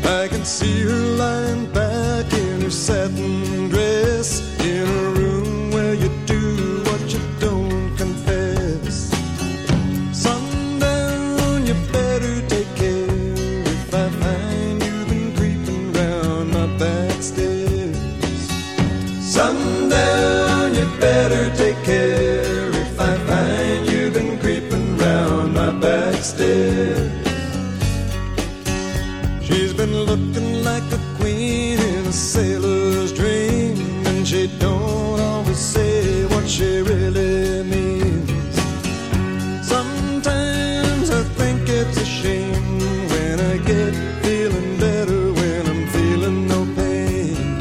I can see her lying back in her satin dress, in a room where you do what you don't confess. Sundown, you better take care if I find you've been creeping round my back stairs. Sundown, you better take care if I find you've been creeping round my back stairs. She's been looking like a queen in a sailor's dream, and she don't always say what she really means. Sometimes I think it's a shame when I get feeling better when I'm feeling no pain.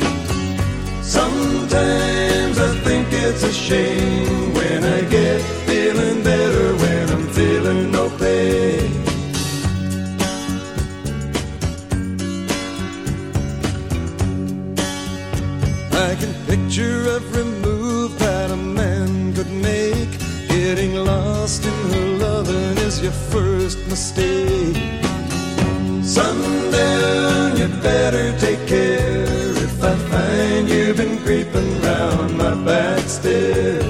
Sometimes I think it's a shame when I get feeling better when I'm feeling no pain. I can picture every move that a man could make. Getting lost in her loving is your first mistake. Sundown, you better take care if I find you've been creeping round my back stairs.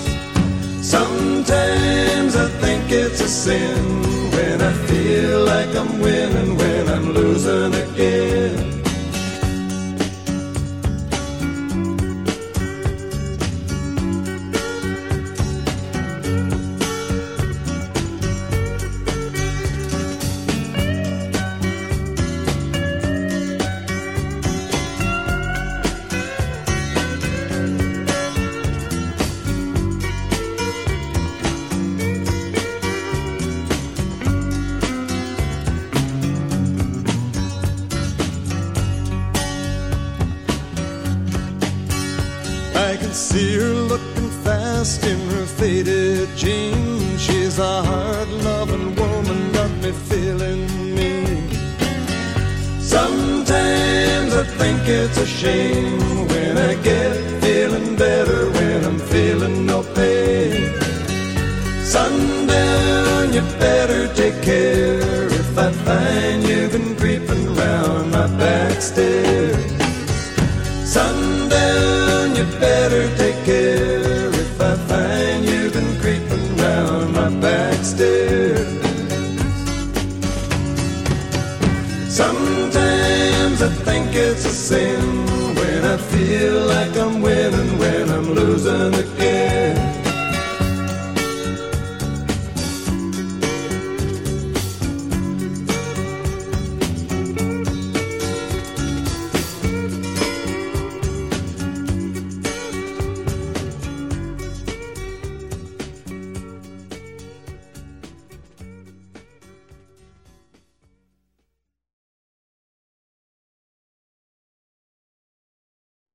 Sometimes I think it's a sin when I feel like I'm winning when I'm losing again. I can see her looking fast in her faded jeans. She's a hard-loving woman, got me feeling mean. Sometimes I think it's a shame when I get feeling better when I'm feeling no pain. Sundown, you better take care if I find you've been creeping round my back stairs. Sundown, you better take care if I find you've been creeping round my back stairs. Sometimes I think it's a sin when I feel like I'm winning when I'm losing again.